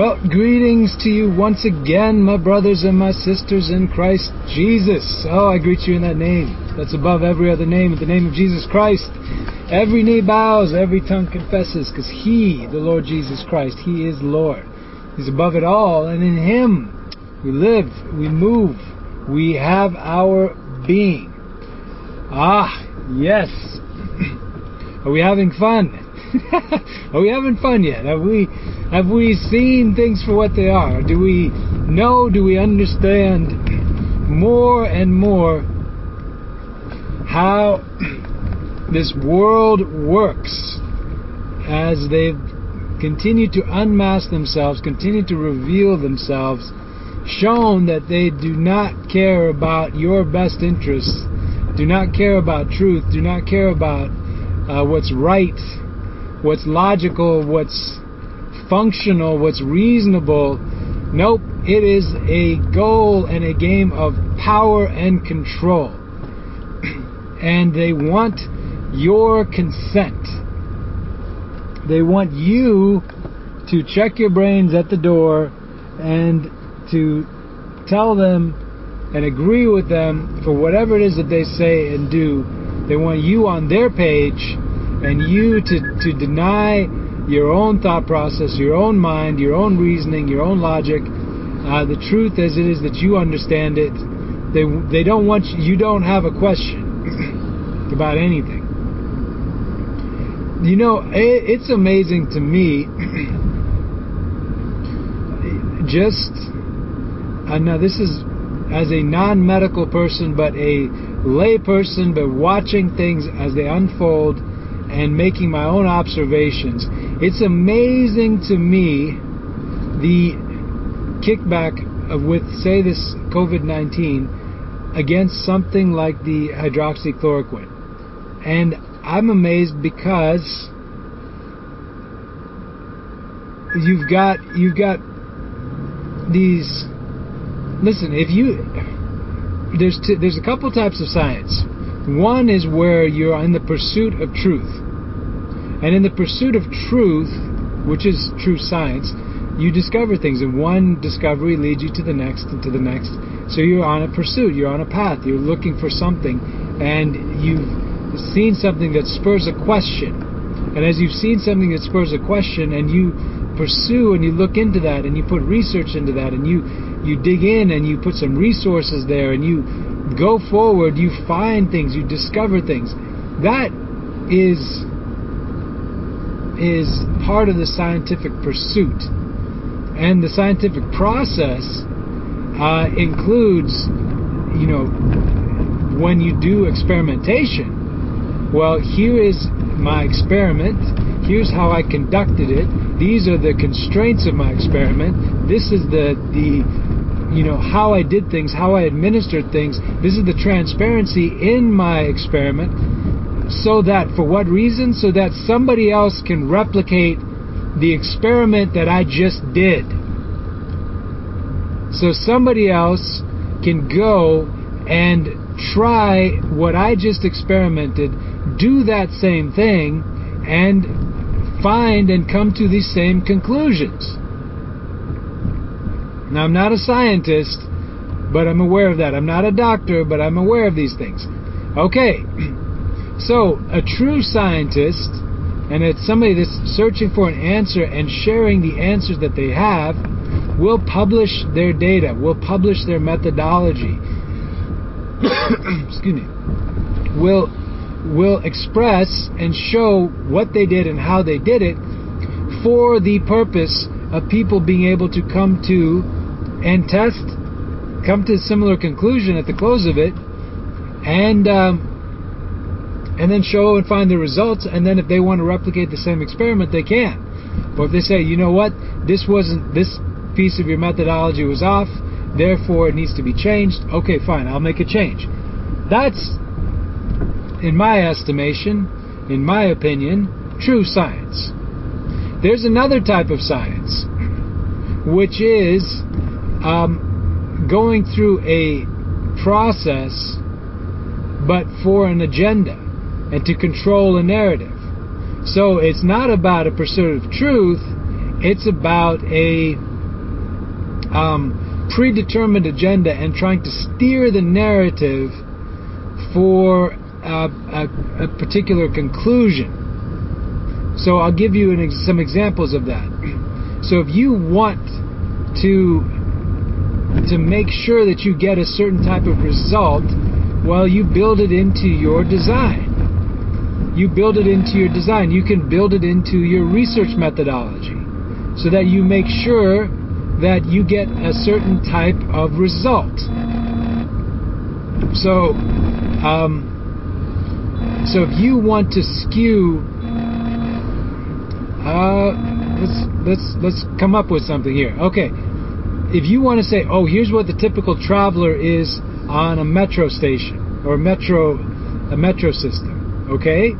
Well, greetings to you once again, my brothers and my sisters in Christ Jesus. Oh, I greet you in that name that's above every other name, in the name of Jesus Christ. Every knee bows, every tongue confesses, because He, the Lord Jesus Christ, He is Lord. He's above it all, and in Him we live, we move, we have our being. Ah, yes. Are we having fun? Are we having fun yet? Have we seen things for what they are? Do we know, do we understand more and more how this world works as they continue to unmask themselves, continue to reveal themselves, shown that they do not care about your best interests, do not care about truth, do not care about what's right, what's logical, what's functional, what's reasonable. Nope, it is a goal and a game of power and control. And they want your consent. They want you to check your brains at the door and to tell them and agree with them for whatever it is that they say and do. They want you on their page, and you to deny your own thought process, your own mind, your own reasoning, your own logic, the truth as it is that you understand it. They don't want you don't have a question about anything. You know, it's amazing to me. Now this is as a non-medical person, but a lay person, but watching things as they unfold and making my own observations. It's amazing to me the kickback with, say, this COVID-19 against something like the hydroxychloroquine. And I'm amazed because you've got these. Listen, there's a couple types of science. One is where you're in the pursuit of truth. And in the pursuit of truth, which is true science, you discover things. And one discovery leads you to the next and to the next. So you're on a pursuit. You're on a path. You're looking for something. And you've seen something that spurs a question. And as you've seen something that spurs a question, and you pursue and you look into that, and you put research into that, and you dig in and you put some resources there, and you go forward, you find things, you discover things. That is part of the scientific pursuit. And the scientific process includes, when you do experimentation, well, here is my experiment, here's how I conducted it, these are the constraints of my experiment, this is the how I did things, how I administered things. This is the transparency in my experiment, so that, for what reason? So that somebody else can replicate the experiment that I just did. So somebody else can go and try what I just experimented, do that same thing, and find and come to the same conclusions. Now, I'm not a scientist, but I'm aware of that. I'm not a doctor, but I'm aware of these things. Okay, so a true scientist, and it's somebody that's searching for an answer and sharing the answers that they have, will publish their data, will publish their methodology, excuse me, will express and show what they did and how they did it for the purpose of people being able to come to and come to a similar conclusion at the close of it, and then show and find the results, and then if they want to replicate the same experiment, they can. Or if they say, you know what, this piece of your methodology was off, therefore it needs to be changed, okay, fine, I'll make a change. That's, in my estimation, in my opinion, true science. There's another type of science, which is going through a process, but for an agenda and to control a narrative. So it's not about a pursuit of truth, it's about a predetermined agenda and trying to steer the narrative for a particular conclusion. So I'll give you some examples of that. So if you want to make sure that you get a certain type of result, well, you build it into your design. You build it into your design. You can build it into your research methodology so that you make sure that you get a certain type of result. So if you want to skew, let's come up with something here. Okay, if you want to say, oh, here's what the typical traveler is on a metro station or a metro system. Okay,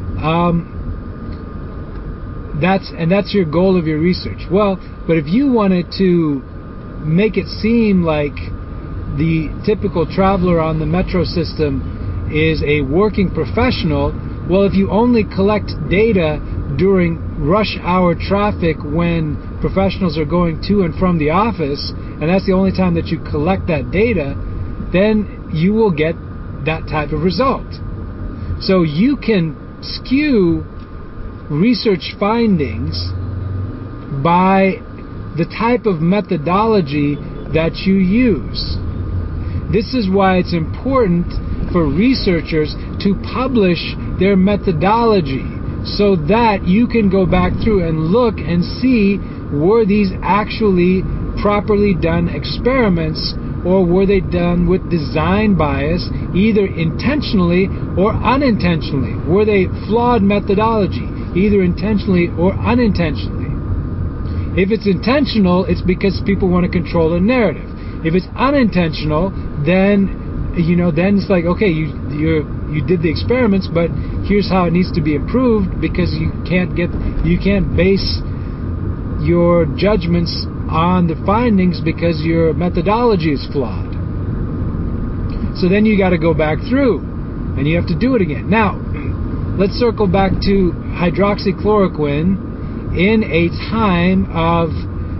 that's your goal of your research. Well, but if you wanted to make it seem like the typical traveler on the metro system is a working professional, well, if you only collect data during rush hour traffic when professionals are going to and from the office, and that's the only time that you collect that data, then you will get that type of result. So you can skew research findings by the type of methodology that you use. This is why it's important for researchers to publish their methodology so that you can go back through and look and see, were these actually properly done experiments, or were they done with design bias, either intentionally or unintentionally? Were they flawed methodology, either intentionally or unintentionally? If it's intentional, it's because people want to control the narrative. If it's unintentional, then it's like, okay, you did the experiments, but here's how it needs to be improved, because you can't base your judgments on the findings because your methodology is flawed. So then you got to go back through and you have to do it again. Now, let's circle back to hydroxychloroquine in a time of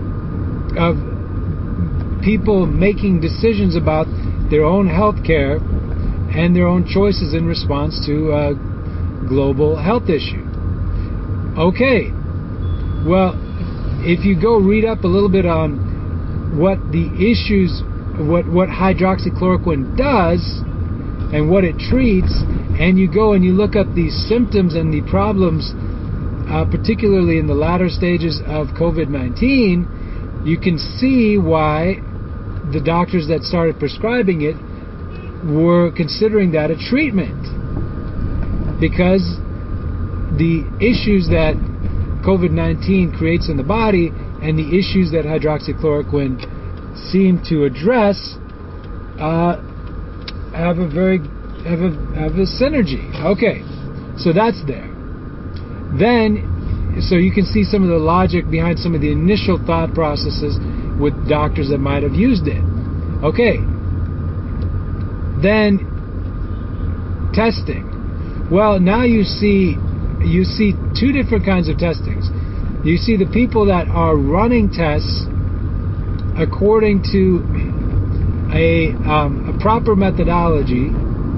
people making decisions about their own health care and their own choices in response to a global health issue. Okay, well, if you go read up a little bit on what the issues, what hydroxychloroquine does and what it treats, and you go and you look up the symptoms and the problems, particularly in the latter stages of COVID-19, you can see why the doctors that started prescribing it were considering that a treatment, because the issues that COVID-19 creates in the body and the issues that hydroxychloroquine seem to address have a synergy. Okay, so that's there. Then, so you can see some of the logic behind some of the initial thought processes with doctors that might have used it. Okay. Then testing. Well, now you see two different kinds of testings. You see the people that are running tests according to a proper methodology,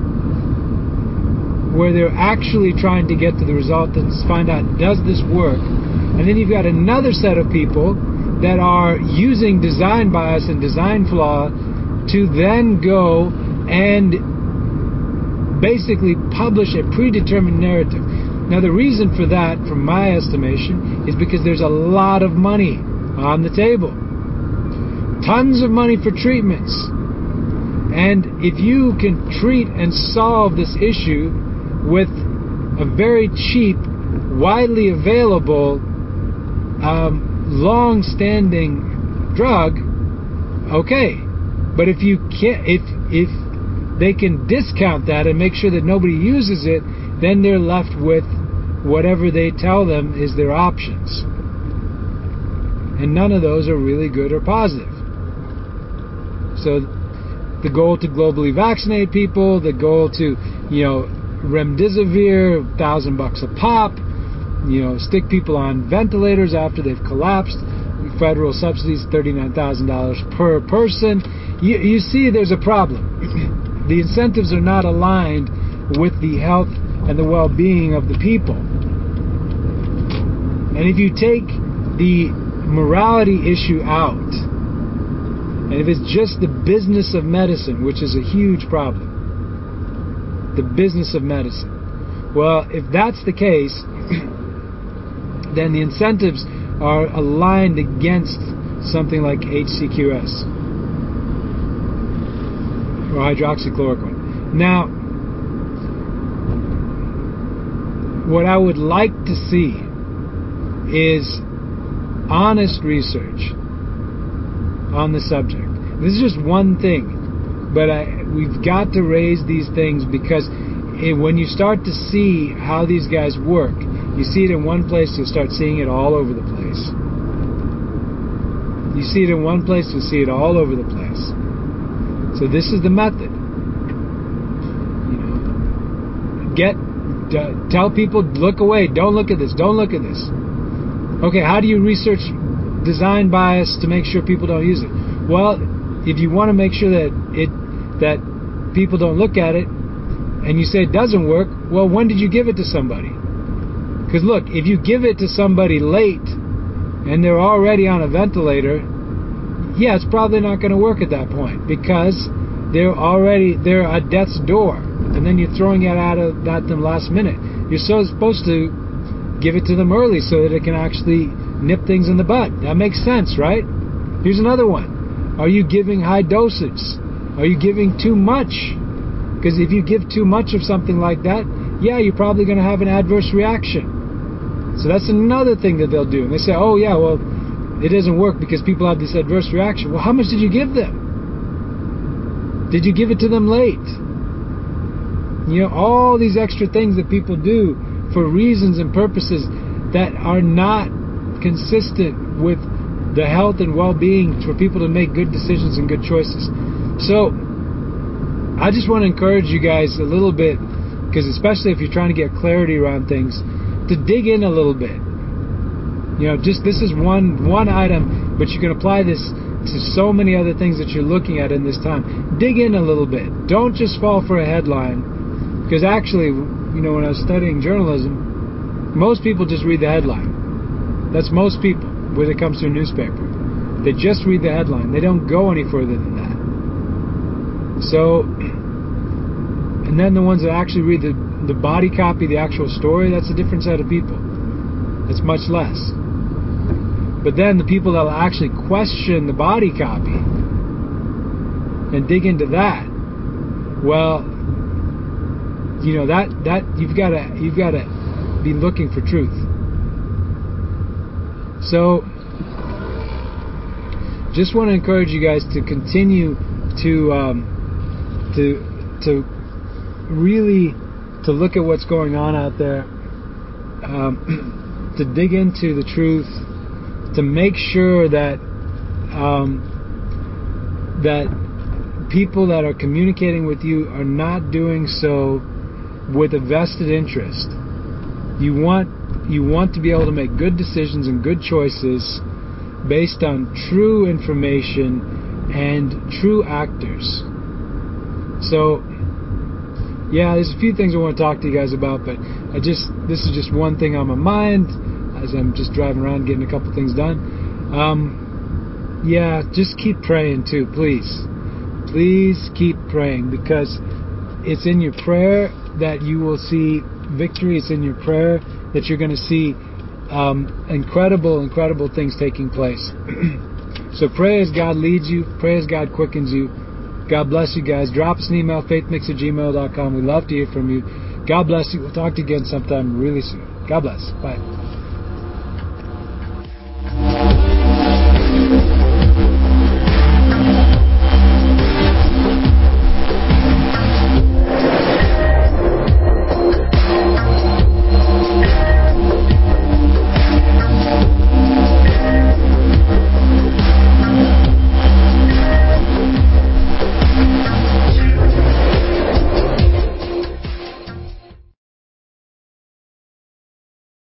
where they're actually trying to get to the result and find out, does this work? And then you've got another set of people that are using design bias and design flaw to then go and basically publish a predetermined narrative. Now, the reason for that, from my estimation, is because there's a lot of money on the table. Tons of money for treatments. And if you can treat and solve this issue with a very cheap, widely available, long-standing drug, okay. But if you can't, if they can discount that and make sure that nobody uses it, then they're left with whatever they tell them is their options. And none of those are really good or positive. So the goal to globally vaccinate people, the goal to, remdesivir, $1,000 a pop, stick people on ventilators after they've collapsed, federal subsidies, $39,000 per person. You see there's a problem. The incentives are not aligned with the health and the well-being of the people. And if you take the morality issue out, and if it's just the business of medicine, which is a huge problem, the business of medicine, well, if that's the case, then the incentives are aligned against something like HCQS or hydroxychloroquine. Now, what I would like to see is honest research on the subject. This is just one thing, but we've got to raise these things because when you start to see how these guys work, you see it in one place, you'll start seeing it all over the place. You see it in one place, you'll see it all over the place. So this is the method. Tell people, look away, don't look at this, don't look at this. Okay, how do you research design bias to make sure people don't use it? Well, if you want to make sure that people don't look at it, and you say it doesn't work, well, when did you give it to somebody? Because look, if you give it to somebody late and they're already on a ventilator, yeah, it's probably not going to work at that point because they're at death's door, and then you're throwing it at them last minute. You're supposed to give it to them early so that it can actually nip things in the bud. That makes sense, right? Here's another one. Are you giving high doses? Are you giving too much? Because if you give too much of something like that, yeah, you're probably going to have an adverse reaction. So that's another thing that they'll do. And they say, oh yeah, well, it doesn't work because people have this adverse reaction. Well, how much did you give them? Did you give it to them late? All these extra things that people do for reasons and purposes that are not consistent with the health and well-being for people to make good decisions and good choices. So I just want to encourage you guys a little bit, because especially if you're trying to get clarity around things, to dig in a little bit. This is one item, but you can apply this to so many other things that you're looking at in this time. Dig in a little bit. Don't just fall for a headline, because actually, when I was studying journalism, most people just read the headline. That's most people when it comes to a newspaper. They just read the headline. They don't go any further than that. So, and then the ones that actually read the body copy, the actual story, that's a different set of people. It's much less. But then the people that will actually question the body copy and dig into that, well, that you've got to be looking for truth. So, just want to encourage you guys to continue to really look at what's going on out there, to dig into the truth, to make sure that people that are communicating with you are not doing so with a vested interest. You want to be able to make good decisions and good choices based on true information and true actors. So, yeah, there's a few things I want to talk to you guys about, but this is just one thing on my mind as I'm just driving around getting a couple things done. Yeah, just keep praying too, please. Please keep praying, because it's in your prayer that you will see victory. It's in your prayer that you're going to see incredible things taking place. So pray as God leads you. Pray as God quickens you. God bless you guys. Drop us an email, faithmix@gmail.com. We'd love to hear from you. God bless you. We'll talk to you again sometime really soon. God bless. Bye.